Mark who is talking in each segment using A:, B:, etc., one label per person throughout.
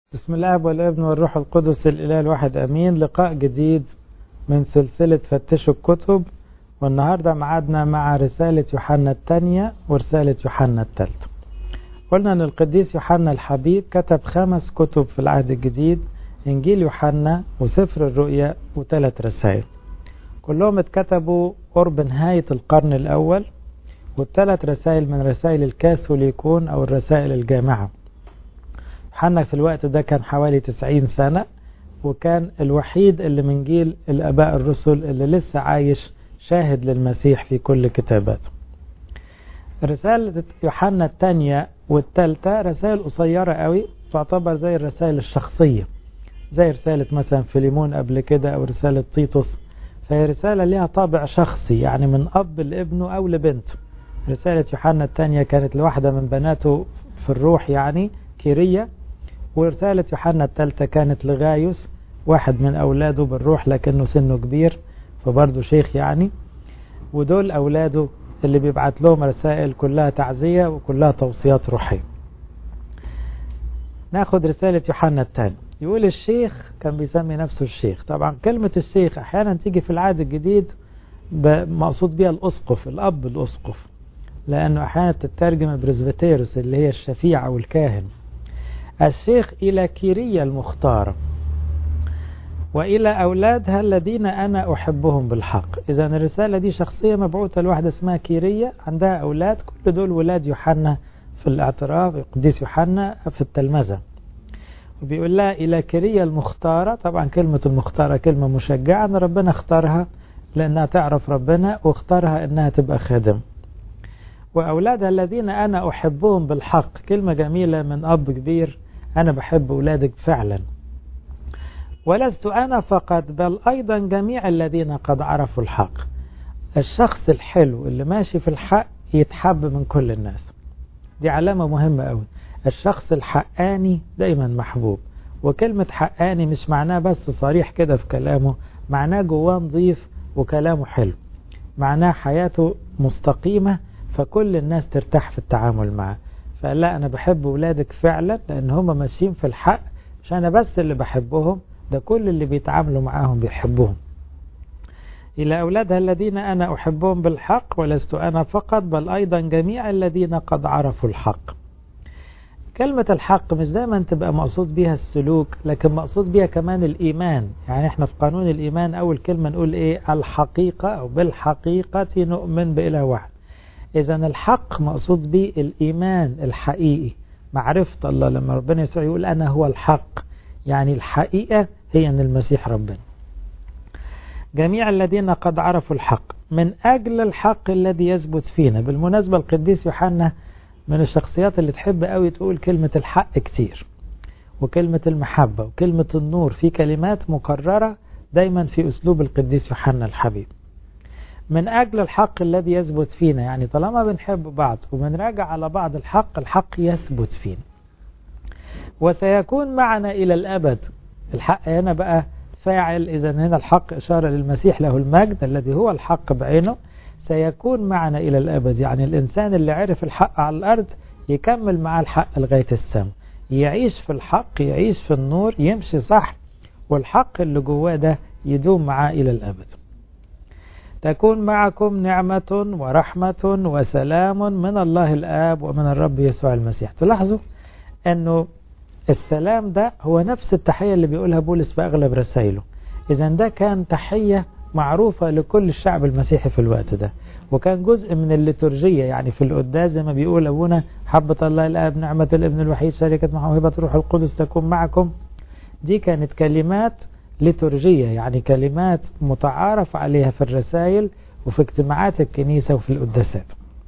A: بسم الله والابن والروح القدس الإله الواحد أمين. لقاء جديد من سلسلة فتشوا الكتب، والنهاردة معادنا مع رسالة يوحنا الثانية ورسالة يوحنا الثالثة. قلنا أن القديس يوحنا الحبيب كتب 5 كتب في العهد الجديد: إنجيل يوحنا وسفر الرؤيا و3 رسائل، كلهم اتكتبوا قرب نهاية القرن الأول، وال3 رسائل من رسائل الكاثوليكون أو الرسائل الجامعة. يوحنا في الوقت ده كان حوالي 90 سنة، وكان الوحيد اللي من جيل الآباء الرسل اللي لسه عايش شاهد للمسيح في كل كتاباته. رسالة يوحنا الثانية والثالثة رسائل قصيرة قوي، تعتبر زي الرسائل الشخصية، زي رسالة مثلا فيليمون قبل كده أو رسالة تيتوس. فهي رسالة لها طابع شخصي، يعني من أب لابنه أو لبنته. رسالة يوحنا الثانية كانت لواحدة من بناته في الروح، يعني كيرية. ورسالة يوحنا الثالثة كانت لغايوس، واحد من أولاده بالروح لكنه سنه كبير فبرضه شيخ يعني. ودول أولاده اللي بيبعت لهم رسائل كلها تعزية وكلها توصيات روحية. ناخد رسالة يوحنا الثاني. يقول الشيخ، كان بيسمي نفسه الشيخ. طبعا كلمة الشيخ أحيانا تيجي في العهد الجديد مقصود بها الأسقف، الأب الأسقف، لأنه أحيانا تترجم برزبتيروس اللي هي الشفيع أو الكاهن. الشيخ إلى كيرية المختارة وإلى أولادها الذين أنا أحبهم بالحق. إذا الرسالة دي شخصية مبعوثة لواحدة اسمها كيرية، عندها أولاد، كل دول ولاد يوحنا في الاعتراف، القديس يوحنا في التلمذة. وبيقول لها إلى كيرية المختارة. طبعا كلمة المختارة كلمة مشجعة، أن ربنا اختارها لأنها تعرف ربنا، واختارها أنها تبقى خادم. وأولادها الذين أنا أحبهم بالحق، كلمة جميلة من أب كبير، أنا بحب أولادك فعلا. ولست أنا فقط بل أيضا جميع الذين قد عرفوا الحق. الشخص الحلو اللي ماشي في الحق يتحب من كل الناس، دي علامة مهمة أوي. الشخص الحقاني دايما محبوب. وكلمة حقاني مش معناه بس صريح كده في كلامه، معناه جواه نظيف وكلامه حلو، معناه حياته مستقيمة فكل الناس ترتاح في التعامل معه. فقال لا، أنا بحب ولادك فعلا لأن هم ماشيين في الحق، مش أنا بس اللي بحبهم، ده كل اللي بيتعاملوا معاهم بيحبهم. إلى أولادها الذين أنا أحبهم بالحق، ولست أنا فقط بل أيضا جميع الذين قد عرفوا الحق. كلمة الحق مش دايما تبقى مقصود بيها السلوك، لكن مقصود بيها كمان الإيمان. يعني احنا في قانون الإيمان أول كلمة نقول إيه؟ الحقيقة، أو بالحقيقة نؤمن بإله واحد. إذا الحق مقصود به الإيمان الحقيقي، معرفة الله. لما ربنا يسوع يقول أنا هو الحق، يعني الحقيقة هي أن المسيح ربنا. جميع الذين قد عرفوا الحق من أجل الحق الذي يثبت فينا. بالمناسبة القديس يوحنا من الشخصيات اللي تحب قوي تقول كلمة الحق كتير، وكلمة المحبة وكلمة النور، في كلمات مكررة دايما في أسلوب القديس يوحنا الحبيب. من أجل الحق الذي يثبت فينا، يعني طالما بنحب بعض وبنراجع على بعض الحق يثبت فينا وسيكون معنا إلى الأبد. الحق هنا بقى فاعل، إذا هنا الحق إشارة للمسيح له المجد الذي هو الحق بعينه، سيكون معنا إلى الأبد. يعني الإنسان اللي عرف الحق على الأرض يكمل مع الحق لغاية السماء، يعيش في الحق، يعيش في النور، يمشي صح، والحق اللي جواه ده يدوم معاه إلى الأبد. تكون معكم نعمة ورحمة وسلام من الله الآب ومن الرب يسوع المسيح. تلاحظوا أنه السلام ده هو نفس التحية اللي بيقولها بولس في أغلب رسائله. إذن ده كان تحية معروفة لكل الشعب المسيحي في الوقت ده، وكان جزء من الليتورجية. يعني في القداس زي ما بيقول أبونا: حبة الله الآب، نعمة الابن الوحيد، شركة موهبة روح القدس تكون معكم. دي كانت كلمات ليتورجية، يعني كلمات متعارف عليها في الرسائل وفي اجتماعات الكنيسة وفي القداسات.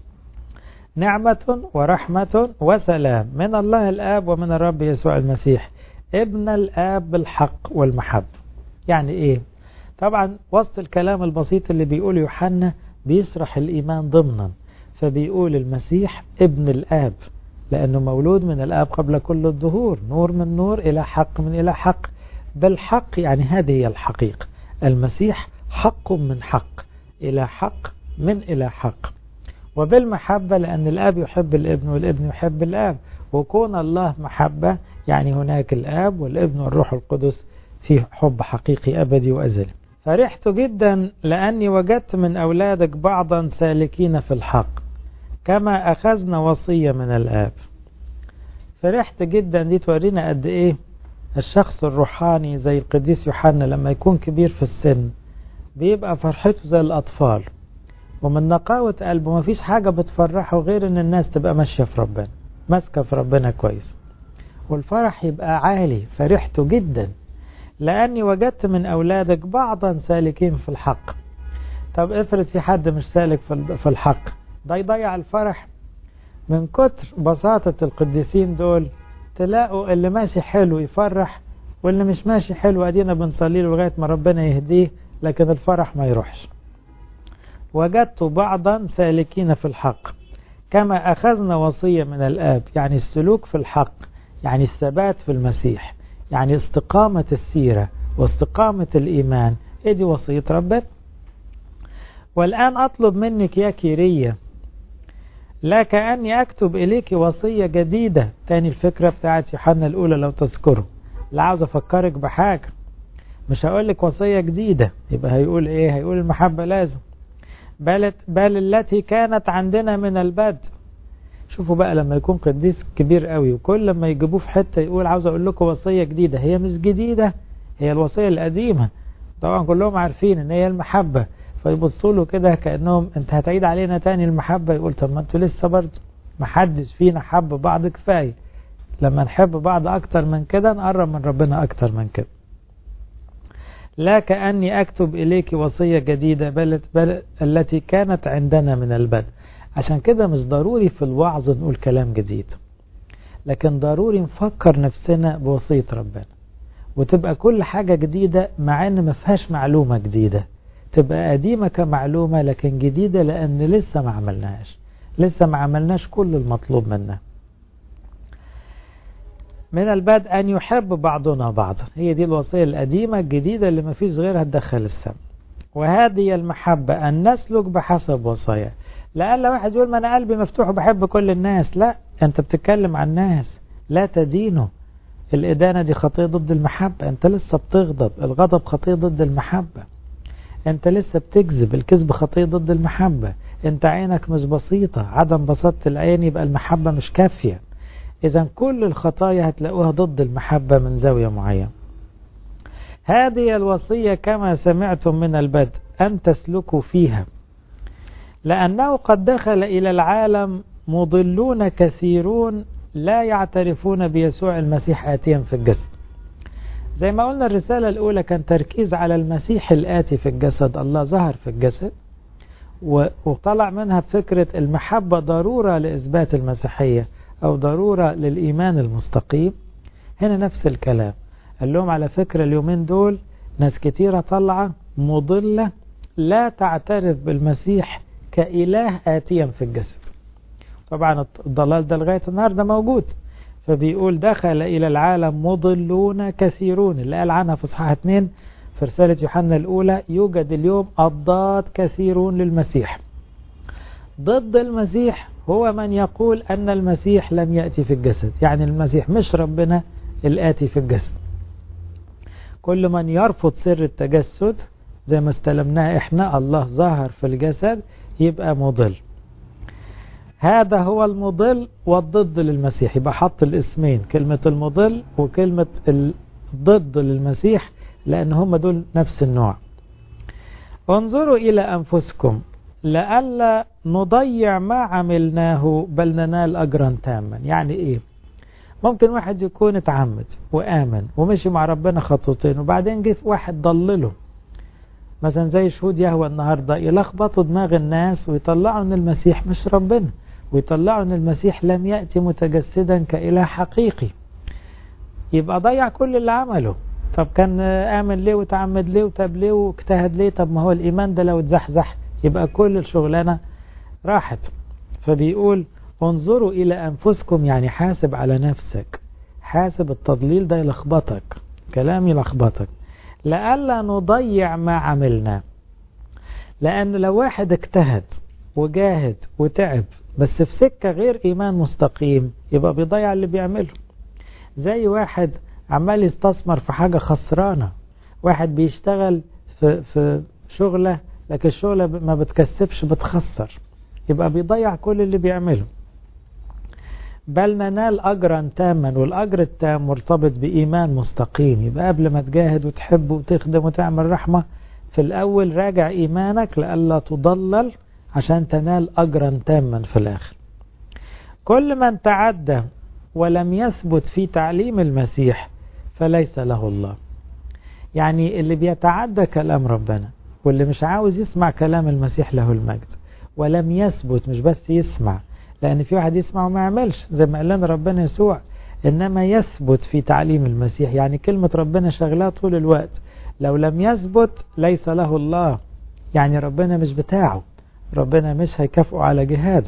A: نعمة ورحمة وسلام من الله الآب ومن الرب يسوع المسيح ابن الآب بالحق والمحبة. يعني إيه؟ طبعا وسط الكلام البسيط اللي بيقول يوحنا بيشرح الإيمان ضمنا، فبيقول المسيح ابن الآب لأنه مولود من الآب قبل كل الظهور، نور من نور إلى حق من إلى حق. بالحق يعني هذه هي الحقيقة، المسيح حق من حق إلى حق من إلى حق. وبالمحبة لأن الآب يحب الابن والابن يحب الآب، وكون الله محبة يعني هناك الآب والابن والروح القدس فيه حب حقيقي أبدي وأزلي. فرحت جدا لأني وجدت من أولادك بعضا سالكين في الحق كما أخذنا وصية من الآب. فرحت جدا دي تورينا قد إيه الشخص الروحاني زي القديس يوحنا لما يكون كبير في السن بيبقى فرحته زي الأطفال، ومن نقاوة قلبه ما فيش حاجة بتفرحه غير ان الناس تبقى ماشية في ربنا، ماسكة في ربنا كويس، والفرح يبقى عالي. فرحت جدا لأني وجدت من أولادك بعضا سالكين في الحق. طب افرض في حد مش سالك في الحق، ده يضيع الفرح. من كتر بساطة القديسين دول تلاقوا اللي ماشي حلو يفرح، واللي مش ماشي حلو ادينا بنصلي له لغاية ما ربنا يهديه، لكن الفرح ما يروحش. وجدت بعضا سالكين في الحق كما أخذنا وصية من الآب، يعني السلوك في الحق، يعني الثبات في المسيح، يعني استقامة السيرة واستقامة الإيمان. إيه دي وصية ربنا. والآن أطلب منك يا كيرية لا كأني أكتب إليك وصية جديدة. تاني الفكرة بتاعت يوحنا الأولى لو تذكروا، لا عاوز أفكرك بحاجة، مش هقولك وصية جديدة، يبقى هيقول إيه؟ هيقول المحبة لازم، بل التي كانت عندنا من البدء. شوفوا بقى لما يكون قديس كبير قوي وكل لما يجيبوه في حتة يقول عاوز أقول لكم وصية جديدة، هي مش جديدة، هي الوصية القديمة. طبعا كلهم عارفين ان هي المحبة، فيبصوا له كده كأنهم انت هتعيد علينا تاني المحبة. يقول طب ما انتوا لسه برضه محدش فينا حب بعض كفاية، لما نحب بعض اكتر من كده نقرب من ربنا اكتر من كده. لا كأني أكتب إليك وصية جديدة بل التي كانت عندنا من البدء. عشان كده مش ضروري في الوعظ نقول كلام جديد، لكن ضروري نفكر نفسنا بوصية ربنا، وتبقى كل حاجة جديدة مع ان ما فيهاش معلومة جديدة، تبقى قديمة كمعلومة لكن جديدة لأن لسه ما عملناش كل المطلوب منا. من البدء أن يحب بعضنا بعضا، هي دي الوصية القديمة الجديدة اللي ما فيش غيرها تدخل السماء. وهذه المحبة أن نسلك بحسب وصايا. لألا واحد يقول ما أنا قلبي مفتوح وبحب كل الناس، لا، أنت بتتكلم عن الناس، لا تدينه. الإدانة دي خطية ضد المحبة، أنت لسه بتغضب، الغضب خطية ضد المحبة. أنت لسه بتكذب، الكذب خطية ضد المحبة. أنت عينك مش بسيطة، عدم بساطة العين يبقى المحبة مش كافية. إذا كل الخطايا هتلاقوها ضد المحبة من زاوية معينة. هذه الوصية كما سمعتم من البدء أن تسلكوا فيها، لأنه قد دخل إلى العالم مضلون كثيرون لا يعترفون بيسوع المسيح آتيا في الجسد. زي ما قلنا الرسالة الأولى كان تركيز على المسيح الآتي في الجسد، الله ظهر في الجسد، وطلع منها بفكرة المحبة ضرورة لإثبات المسيحية أو ضرورة للإيمان المستقيم. هنا نفس الكلام، قال لهم على فكرة اليومين دول ناس كتيرة طلعة مضلة لا تعترف بالمسيح كإله آتيا في الجسد. طبعا الضلال ده لغاية النهاردة موجود. فبيقول دخل إلى العالم مضلون كثيرون، اللي قال عنها في اصحاح 2 في رسالة يوحنا الأولى، يوجد اليوم أضداد كثيرون للمسيح. ضد المسيح هو من يقول أن المسيح لم يأتي في الجسد، يعني المسيح مش ربنا الآتي في الجسد. كل من يرفض سر التجسد زي ما استلمناه احنا، الله ظهر في الجسد، يبقى مضل. هذا هو المضل والضد للمسيح، يبقى حط الاسمين، كلمة المضل وكلمة الضد للمسيح، لأن هم دول نفس النوع. انظروا إلى أنفسكم لئلا نضيع ما عملناه بل ننال أجرا تاما. يعني إيه؟ ممكن واحد يكون اتعمد وآمن ومشي مع ربنا خطوتين وبعدين جه واحد ضلله، مثلا زي شهود يهوى النهاردة، يلخبطوا دماغ الناس ويطلعوا ان المسيح مش ربنا، ويطلعوا ان المسيح لم يأتي متجسدا كإله حقيقي، يبقى ضيع كل اللي عمله. طب كان آمن ليه وتعمد ليه وتاب ليه واجتهد ليه؟ طب ما هو الإيمان ده لو اتزحزح يبقى كل الشغلانة راحت. فبيقول انظروا إلى أنفسكم، يعني حاسب على نفسك، حاسب التضليل ده يلخبطك، كلام يلخبطك، لئلا نضيع ما عملنا. لأن لو واحد اجتهد وجاهد وتعب بس في سكة غير إيمان مستقيم، يبقى بيضيع اللي بيعمله. زي واحد عمال يستثمر في حاجة خسرانة، واحد بيشتغل في شغلة لكن الشغلة ما بتكسبش بتخسر، يبقى بيضيع كل اللي بيعمله. بل ننال أجرا تاما، والأجر التام مرتبط بإيمان مستقيم. يبقى قبل ما تجاهد وتحب وتخدم وتعمل رحمة، في الأول راجع إيمانك لألا تضلل عشان تنال أجرا تاما في الآخر. كل من تعدى ولم يثبت في تعليم المسيح فليس له الله. يعني اللي بيتعدى كلام ربنا واللي مش عاوز يسمع كلام المسيح له المجد ولم يثبت، مش بس يسمع، لأن في واحد يسمع وما يعملش زي ما قال لنا ربنا يسوع، إنما يثبت في تعليم المسيح، يعني كلمة ربنا شغلاه طول الوقت. لو لم يثبت ليس له الله، يعني ربنا مش بتاعه، ربنا مش هيكافئه على جهاده.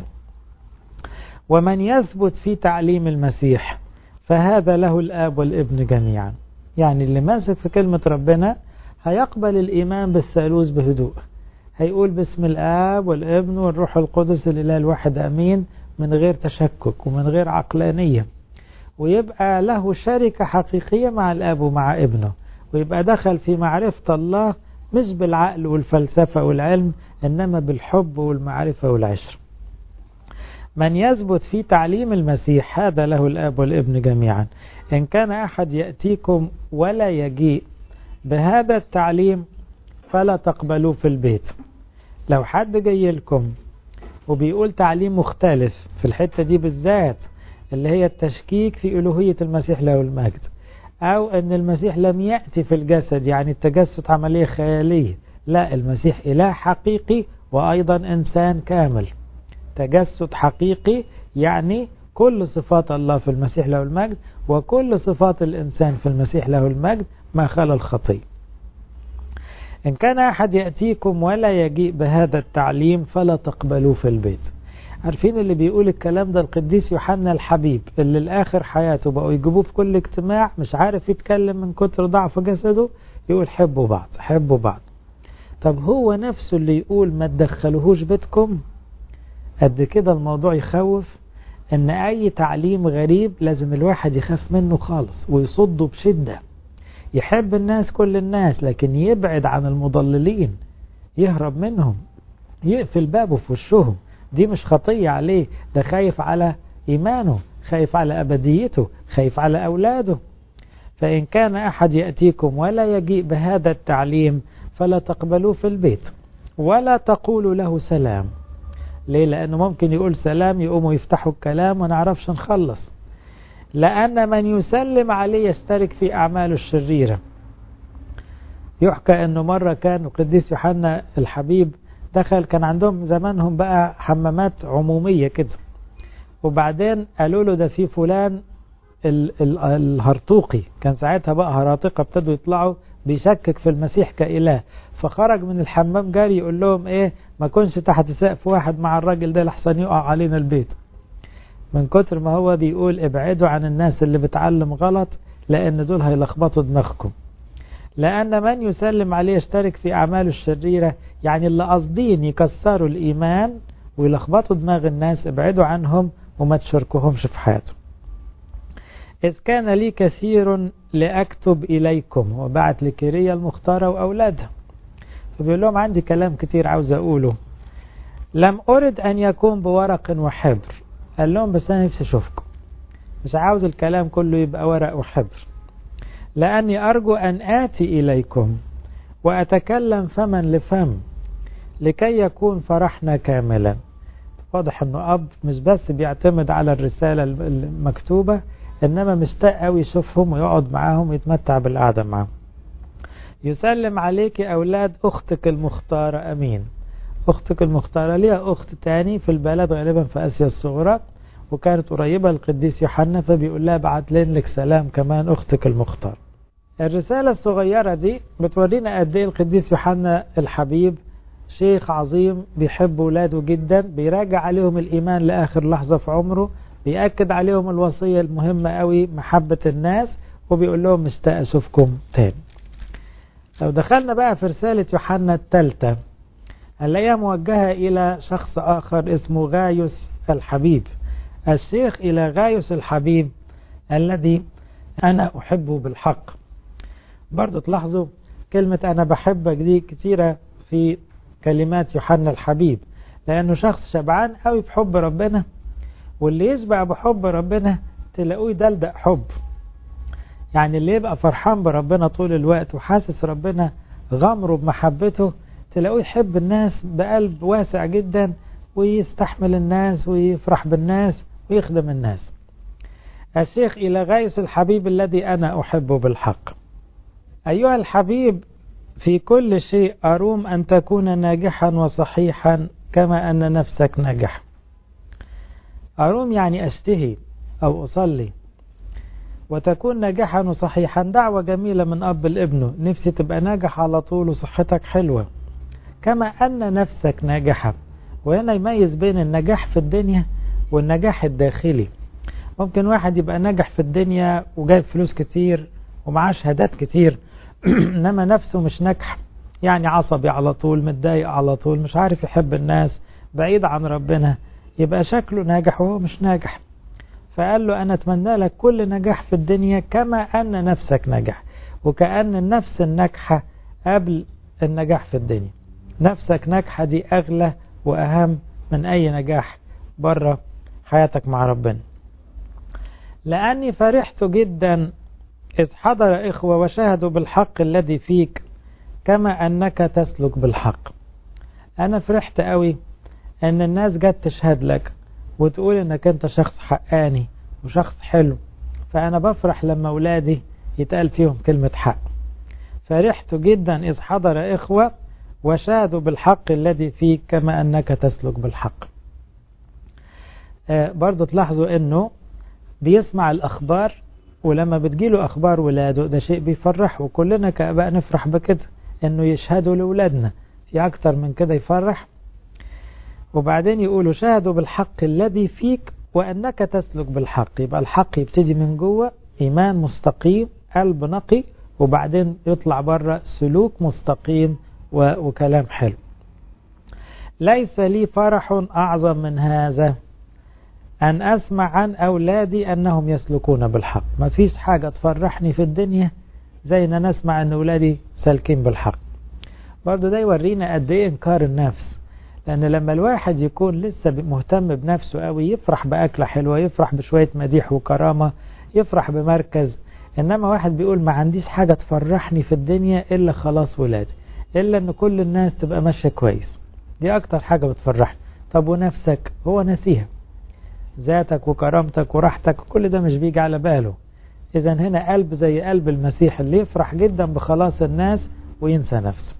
A: ومن يثبت في تعليم المسيح فهذا له الآب والابن جميعا. يعني اللي ماسك في كلمة ربنا هيقبل الإيمان بالثالوث بهدوء، هيقول باسم الآب والابن والروح القدس الإله الواحد أمين من غير تشكك ومن غير عقلانية، ويبقى له شركة حقيقية مع الآب ومع ابنه، ويبقى دخل في معرفة الله مش بالعقل والفلسفة والعلم، إنما بالحب والمعرفة والعشر. من يثبت في تعليم المسيح هذا له الآب والابن جميعا. إن كان أحد يأتيكم ولا يجيء بهذا التعليم فلا تقبلوه في البيت. لو حد جاي لكم وبيقول تعليم مختلف في الحتة دي بالذات، اللي هي التشكيك في ألوهية المسيح له المجد، أو أن المسيح لم يأتي في الجسد، يعني التجسد عملية خيالية، لا، المسيح إله حقيقي وأيضا إنسان كامل. تجسد حقيقي يعني كل صفات الله في المسيح له المجد، وكل صفات الإنسان في المسيح له المجد ما خلا الخطية. إن كان أحد يأتيكم ولا يجيء بهذا التعليم فلا تقبلوه في البيت. عارفين اللي بيقول الكلام ده القديس يوحنا الحبيب، اللي الآخر حياته بقوا يجيبوه في كل اجتماع، مش عارف يتكلم من كتر ضعف جسده، يقول حبوا بعض حبوا بعض. طب هو نفسه اللي يقول ما تدخلوهوش بيتكم. قد كده الموضوع يخوف، ان اي تعليم غريب لازم الواحد يخاف منه خالص ويصده بشدة. يحب الناس كل الناس لكن يبعد عن المضللين، يهرب منهم، يقفل بابه في وشهم. دي مش خطية عليه، ده خايف على إيمانه، خايف على أبديته، خايف على أولاده. فإن كان أحد يأتيكم ولا يجيء بهذا التعليم فلا تقبلوه في البيت ولا تقولوا له سلام. ليه؟ لأنه ممكن يقول سلام يقوموا يفتحوا الكلام ونعرفش نخلص. لأن من يسلم عليه يشترك في أعماله الشريرة. يحكى أنه مرة كان القديس يوحنا الحبيب دخل، كان عندهم زمانهم بقى حمامات عمومية كده، وبعدين قالوا له ده في فلان الهرطوقي، كان ساعتها بقى هراطقة ابتدوا يطلعوا، بيشكك في المسيح كإله، فخرج من الحمام جاري يقول لهم ايه، ما كنش تحت سقف واحد مع الراجل ده لحسن يقع علينا البيت. من كتر ما هو بيقول ابعدوا عن الناس اللي بتعلم غلط، لان دول هيلخبطوا دماغكم. لأن من يسلم عليه يشترك في أعماله الشريرة، يعني اللي قاصدين يكسروا الإيمان ويلخبطوا دماغ الناس، ابعدوا عنهم وما تشاركوهمش في حياتهم. إذ كان لي كثير لأكتب إليكم، وبعت لكيريا المختارة وأولادها، فبيقول لهم عندي كلام كتير عاوز أقوله، لم أرد أن يكون بورق وحبر. قال لهم بس أنا نفسي أشوفكم، مش عاوز الكلام كله يبقى ورق وحبر، لأني أرجو أن آتي إليكم وأتكلم فما لفم لكي يكون فرحنا كاملا. واضح أنه أب مش بس بيعتمد على الرسالة المكتوبة، إنما مشتاق قوي يشوفهم ويقعد معاهم ويتمتع بالقعدة معاهم. يسلم عليك أولاد أختك المختارة أمين. أختك المختارة ليها أخت تاني في البلد غالبا في آسيا الصغرى، وكانت قريبة للقديس يوحنا، فبيقول لها بعت لك سلام كمان أختك المختار. الرسالة الصغيرة دي بتورينا قد ايه القديس يوحنا الحبيب شيخ عظيم، بيحب ولاده جدا، بيراجع عليهم الإيمان لآخر لحظة في عمره، بيأكد عليهم الوصية المهمة قوي محبة الناس، وبيقول لهم مشتاق أشوفكم تاني. لو دخلنا بقى في رسالة يوحنا الثالثة، هنلاقيها موجهة إلى شخص آخر اسمه غايوس الحبيب. الشيخ إلى غايوس الحبيب الذي أنا أحبه بالحق. برضو تلاحظوا كلمة أنا بحبك دي كتيرة في كلمات يوحنا الحبيب، لأنه شخص شبعان قوي بحب ربنا، واللي يشبع بحب ربنا تلاقوه يدلدق حب. يعني اللي يبقى فرحان بربنا طول الوقت وحاسس ربنا غمره بمحبته تلاقوه يحب الناس بقلب واسع جدا، ويستحمل الناس ويفرح بالناس ويخدم الناس. الشيخ إلى غايس الحبيب الذي أنا أحبه بالحق. أيها الحبيب، في كل شيء أروم أن تكون ناجحا وصحيحا كما أن نفسك ناجح. أروم يعني أشتهي أو أصلي، وتكون ناجحا وصحيحا دعوة جميلة من أب لابنه، نفسي تبقى ناجح على طول وصحتك حلوة كما أن نفسك ناجحة. وهنا يميز بين النجاح في الدنيا والنجاح الداخلي. ممكن واحد يبقى ناجح في الدنيا وجايب فلوس كتير ومعاه شهادات كتير إنما نفسه مش ناجح، يعني عصبي على طول، متضايق على طول، مش عارف يحب الناس، بعيد عن ربنا، يبقى شكله ناجح وهو مش ناجح. فقال له أنا أتمنى لك كل نجاح في الدنيا كما أن نفسك ناجح، وكأن النفس الناجحة قبل النجاح في الدنيا. نفسك ناجحة دي أغلى وأهم من أي نجاح بره حياتك مع ربنا. لأني فرحت جدا إذ حضر إخوة وشاهدوا بالحق الذي فيك كما أنك تسلك بالحق. أنا فرحت قوي أن الناس جت تشهد لك وتقول أنك أنت شخص حقاني وشخص حلو، فأنا بفرح لما أولادي يتقال فيهم كلمة حق. فرحت جدا إذ حضر إخوة وشاهدوا بالحق الذي فيك كما أنك تسلك بالحق. برضو تلاحظوا أنه بيسمع الأخبار، ولما بتجيله أخبار ولاده ده شيء بيفرح، وكلنا كأباء نفرح بكده أنه يشهدوا لأولادنا، في أكتر من كده يفرح. وبعدين يقولوا شاهدوا بالحق الذي فيك وأنك تسلك بالحق. يبقى الحق يبتدي من جوه، إيمان مستقيم، قلب نقي، وبعدين يطلع بره سلوك مستقيم وكلام حلو. ليس لي فرح أعظم من هذا أن أسمع عن أولادي أنهم يسلكون بالحق. ما فيش حاجة تفرحني في الدنيا زي أن نسمع أن أولادي سالكين بالحق. برضو ده يورينا قد إيه إنكار النفس، لأن لما الواحد يكون لسه مهتم بنفسه قوي يفرح بأكلة حلوة، يفرح بشوية مديح وكرامة، يفرح بمركز. إنما واحد بيقول ما عنديش حاجة تفرحني في الدنيا إلا خلاص ولادي، إلا أن كل الناس تبقى ماشية كويس، دي أكتر حاجة بتفرحني. طب ونفسك؟ هو نسيها، ذاتك وكرامتك وراحتك كل ده مش بيجي على باله. إذن هنا قلب زي قلب المسيح اللي يفرح جدا بخلاص الناس وينسى نفسه.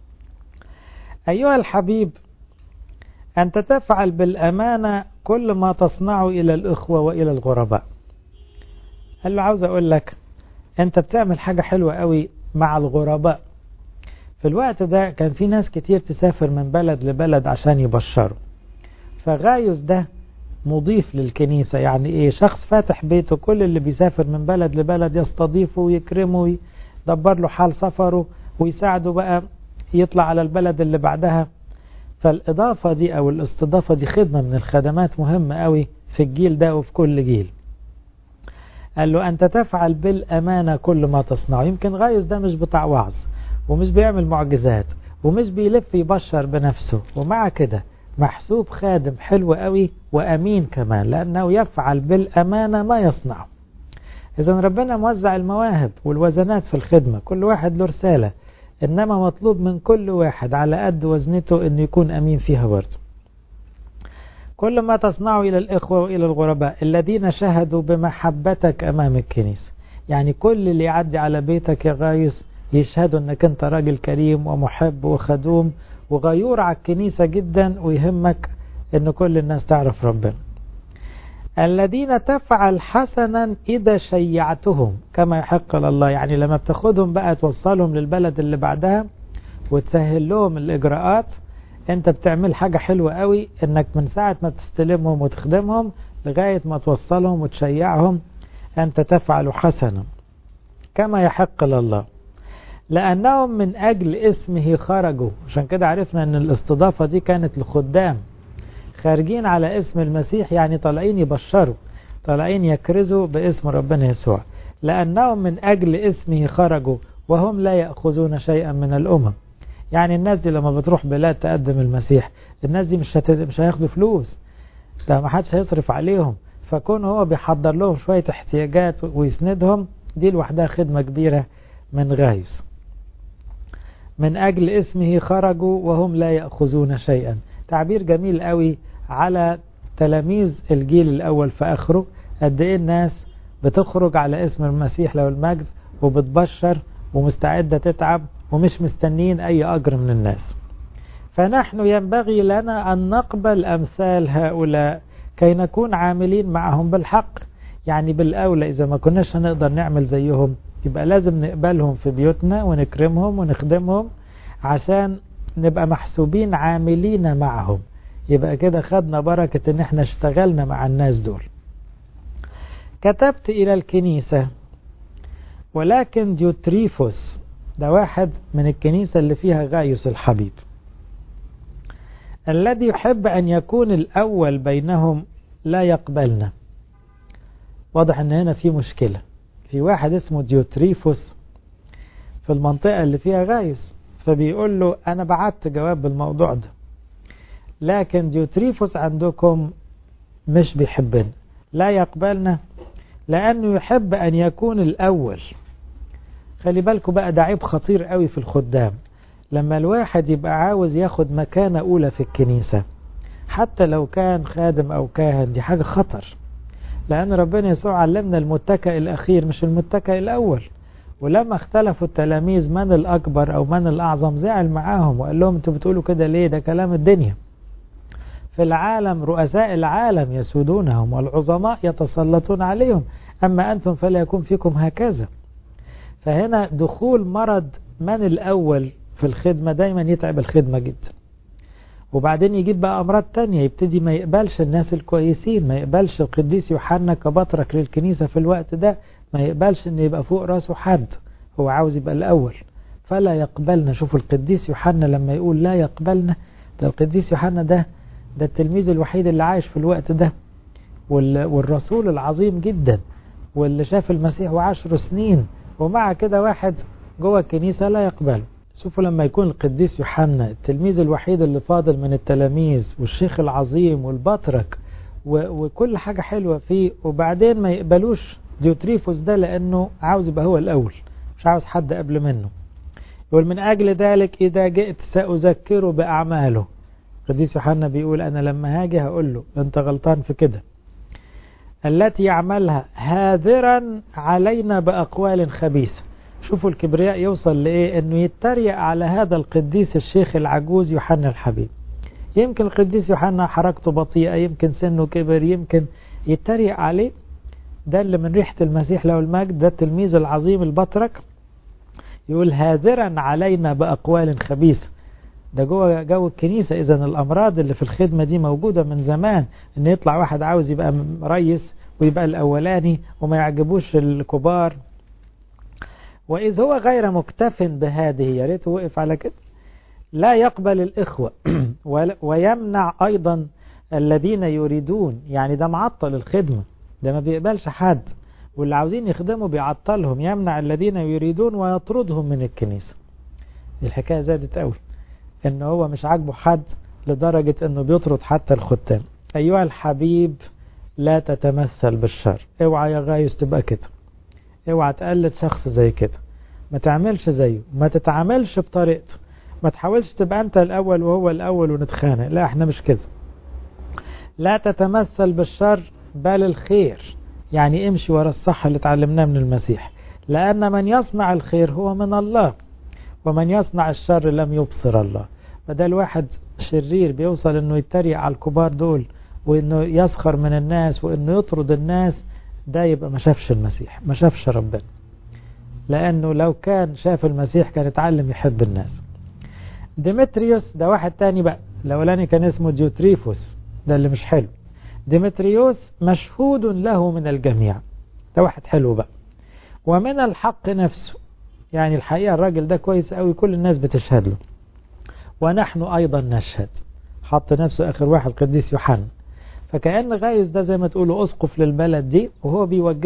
A: أيها الحبيب، أنت تفعل بالأمانة كل ما تصنعه إلى الإخوة وإلى الغرباء. قال له عاوز أقول لك أنت بتعمل حاجة حلوة قوي مع الغرباء. في الوقت ده كان في ناس كتير تسافر من بلد لبلد عشان يبشروا، فغايوس ده مضيف للكنيسة. يعني إيه؟ شخص فاتح بيته، كل اللي بيسافر من بلد لبلد يستضيفه ويكرمه ويدبر له حال سفره ويساعده بقى يطلع على البلد اللي بعدها. فالإضافة دي أو الاستضافة دي خدمة من الخدمات مهمة قوي في الجيل ده وفي كل جيل. قال له أنت تفعل بالأمانة كل ما تصنعه. يمكن غايوس ده مش بتاع وعظ ومش بيعمل معجزات ومش بيلف يبشر بنفسه، ومع كده محسوب خادم حلو قوي وأمين كمان، لأنه يفعل بالأمانة ما يصنعه. إذن ربنا موزع المواهب والوزنات في الخدمة، كل واحد له رسالة، إنما مطلوب من كل واحد على قد وزنته أن يكون أمين فيها برضه. كل ما تصنعه إلى الإخوة وإلى الغرباء الذين شهدوا بمحبتك أمام الكنيسة. يعني كل اللي يعدي على بيتك يا غايس يشهدوا أنك أنت راجل كريم ومحب وخدوم وغيور على الكنيسة جدا، ويهمك أن كل الناس تعرف ربنا. الذين تفعل حسنا إذا شيعتهم كما يحق لله. يعني لما بتاخدهم بقى توصلهم للبلد اللي بعدها وتسهل لهم الإجراءات، أنت بتعمل حاجة حلوة قوي، أنك من ساعة ما تستلمهم وتخدمهم لغاية ما توصلهم وتشيعهم أنت تفعل حسنا كما يحق لله، لأنهم من أجل اسمه خرجوا. عشان كده عرفنا أن الاستضافة دي كانت لخدام خارجين على اسم المسيح، يعني طالعين يبشروا، طالعين يكرزوا باسم ربنا يسوع. لأنهم من أجل اسمه خرجوا وهم لا يأخذون شيئا من الأمم. يعني الناس دي لما بتروح بلاد تقدم المسيح، الناس دي مش هياخدوا فلوس، ده ما حدش هيصرف عليهم، فكون هو بيحضر لهم شوية احتياجات ويسندهم، دي لوحدها خدمة كبيرة من غايوس. من أجل اسمه خرجوا وهم لا يأخذون شيئا، تعبير جميل قوي على تلاميذ الجيل الأول في آخره، قد إيه الناس بتخرج على اسم المسيح له المجد وبتبشر ومستعدة تتعب ومش مستنين أي أجر من الناس. فنحن ينبغي لنا أن نقبل أمثال هؤلاء كي نكون عاملين معهم بالحق. يعني بالأولى إذا ما كناش هنقدر نعمل زيهم يبقى لازم نقبلهم في بيوتنا ونكرمهم ونخدمهم عشان نبقى محسوبين عاملين معهم. يبقى كده خدنا بركة ان احنا اشتغلنا مع الناس دول. كتبت إلى الكنيسة، ولكن ديوتريفوس ده واحد من الكنيسة اللي فيها غايوس الحبيب، الذي يحب أن يكون الأول بينهم لا يقبلنا. واضح أن هنا في مشكلة، في واحد اسمه ديوتريفوس في المنطقة اللي فيها غايوس، فبيقول له أنا بعت جواب بالموضوع ده، لكن ديوتريفوس عندكم مش بيحبنا، لا يقبلنا لأنه يحب أن يكون الأول. خلي بالكم بقى، ده عيب خطير قوي في الخدام، لما الواحد يبقى عاوز ياخد مكانة أولى في الكنيسة حتى لو كان خادم أو كاهن، دي حاجة خطر، لأن ربنا يسوع علمنا المتكئ الأخير مش المتكئ الأول. ولما اختلفوا التلاميذ من الأكبر أو من الأعظم زعل معاهم وقال لهم انتوا بتقولوا كده ليه؟ ده كلام الدنيا. في العالم رؤساء العالم يسودونهم والعظماء يتسلطون عليهم، أما أنتم فلا يكون فيكم هكذا. فهنا دخول مرض من الأول في الخدمة دايما يتعب الخدمة جدا. وبعدين يجيب بقى أمراض تانية، يبتدي ما يقبلش الناس الكويسين، ما يقبلش القديس يوحنا كبطرك للكنيسة في الوقت ده، ما يقبلش ان يبقى فوق راسه حد، هو عاوز يبقى الأول فلا يقبلنا. شوفوا القديس يوحنا لما يقول لا يقبلنا، ده القديس يوحنا ده التلميذ الوحيد اللي عايش في الوقت ده، والرسول العظيم جدا واللي شاف المسيح و10 سنين، ومع كده واحد جوه الكنيسة لا يقبله. شوفوا لما يكون القديس يوحنا التلميذ الوحيد اللي فاضل من التلاميذ والشيخ العظيم والبطرك وكل حاجة حلوة فيه، وبعدين ما يقبلوش ديوتريفوس ده لأنه عاوز يبقى هو الأول، مش عاوز حد قبل منه. يقول من أجل ذلك إذا جئت سأذكره بأعماله. القديس يوحنا بيقول أنا لما هاجي هقول له أنت غلطان في كده، التي يعملها هاذرا علينا بأقوال خبيثة. شوفوا الكبرياء يوصل لإيه، أنه يتريق على هذا القديس الشيخ العجوز يوحنا الحبيب. يمكن القديس يوحنا حركته بطيئة، يمكن سنه كبر، يمكن يتريق عليه. ده اللي من ريحة المسيح له المجد، ده التلميذ العظيم البطرك يقول هاذرا علينا بأقوال خبيثة. ده جوه جو الكنيسة. إذن الأمراض اللي في الخدمة دي موجودة من زمان، إن يطلع واحد عاوز يبقى رئيس ويبقى الأولاني وما يعجبوش الكبار. وإذ هو غير مكتف بهذه، يا ريت وقف على كده، لا يقبل الإخوة ويمنع أيضا الذين يريدون. يعني ده معطل الخدمة، ده ما بيقبلش حد، واللي عاوزين يخدموا بيعطلهم، يمنع الذين يريدون ويطردهم من الكنيسة. الحكاية زادت قوي، إنه هو مش عاجبه حد لدرجة إنه بيطرد حتى الختام. أيها الحبيب لا تتمثل بالشر. اوعى يا غايوس تبقى كده، اوعى تقلد شخص زي كده، ما تعملش زيه، ما تتعاملش بطريقته، ما تحاولش تبقى انت الاول وهو الاول ونتخانق، لا احنا مش كده. لا تتمثل بالشر بل الخير، يعني امشي ورا الصح اللي اتعلمناه من المسيح، لان من يصنع الخير هو من الله، ومن يصنع الشر لم يبصر الله. بدل واحد شرير بيوصل انه يتريق على الكبار دول وانه يسخر من الناس وانه يطرد الناس، ده يبقى ما شافش المسيح، ما شافش ربنا، لأنه لو كان شاف المسيح كان يتعلم يحب الناس. ديمتريوس ده واحد تاني بقى، الأولاني كان اسمه ديوتريفوس، ده اللي مش حلو. ديمتريوس مشهود له من الجميع، ده واحد حلو بقى، ومن الحق نفسه، يعني الحقيقة الراجل ده كويس قوي، كل الناس بتشهد له، ونحن أيضا نشهد. حط نفسه آخر واحد قديس يوحنا. فكأن غايوس ده زي ما تقولوا أسقف للبلد دي، وهو بيوجهه،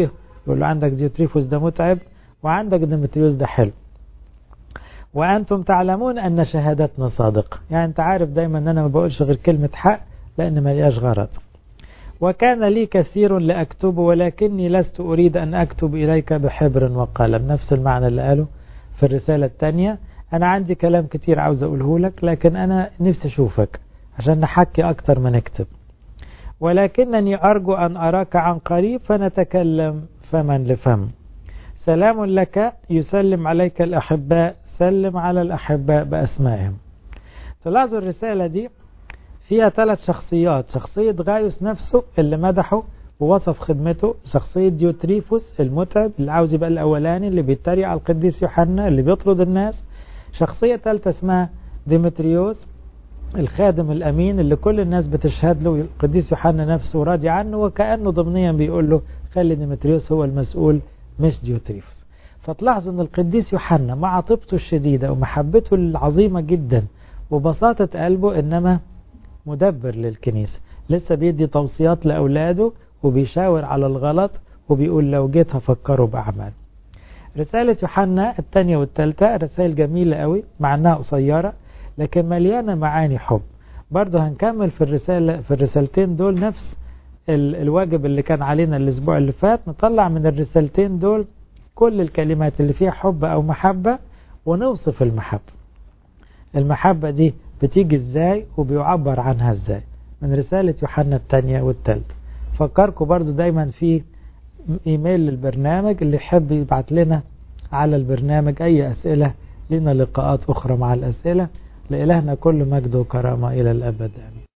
A: يقول له عندك ديوتريفوس ده متعب وعندك ديمتريوس ده حلو. وأنتم تعلمون أن شهادتنا صادقة. يعني أنت عارف دايما أن أنا ما بقولش غير كلمة حق لأن ما لياش غرض. وكان لي كثير لأكتب ولكني لست أريد أن أكتب إليك بحبر وقلم. نفس المعنى اللي قاله في الرسالة الثانية. أنا عندي كلام كتير عاوز أقوله لك لكن أنا نفسي أشوفك عشان نحكي أكتر ما نكتب. ولكنني أرجو أن أراك عن قريب فنتكلم فما لفم. سلام لك يسلم عليك الأحباء. سلم على الأحباء بأسمائهم. تلاحظوا الرسالة دي فيها 3 شخصيات. شخصية غايوس نفسه اللي مدحه ووصف خدمته. شخصية ديوتريفوس المتعب اللي عاوز يبقى الأولاني اللي بيتريق على القديس يوحنا اللي بيطرد الناس. شخصية ثالثة اسمها ديمتريوس الخادم الأمين اللي كل الناس بتشهد له. القديس يوحنا نفسه راضي عنه وكأنه ضمنيا بيقول له خلي ديمتريوس هو المسؤول مش ديوتريفوس. فتلاحظوا أن القديس يوحنا مع طيبته الشديدة ومحبته العظيمة جدا وبساطة قلبه إنما مدبر للكنيسة. لسه بيدي توصيات لأولاده وبيشاور على الغلط وبيقول لو جيت هفكروا بأعمال. رسالة يوحنا الثانية والثالثة رسائل جميلة قوي مع أنها قصيرة لكن مليانة معاني حب. برضه هنكمل في الرسالتين دول نفس الواجب اللي كان علينا الأسبوع اللي فات. نطلع من الرسالتين دول كل الكلمات اللي فيها حب أو محبة ونوصف المحبة. المحبة دي بتيجي ازاي وبيعبر عنها ازاي من رسالة يوحنا الثانية والثالثة. فكركم برضو دايما في ايميل للبرنامج اللي يحب يبعت لنا على البرنامج اي اسئلة. لنا لقاءات اخرى مع الاسئلة. لإلهنا كل مجد وكرامة الى الابد.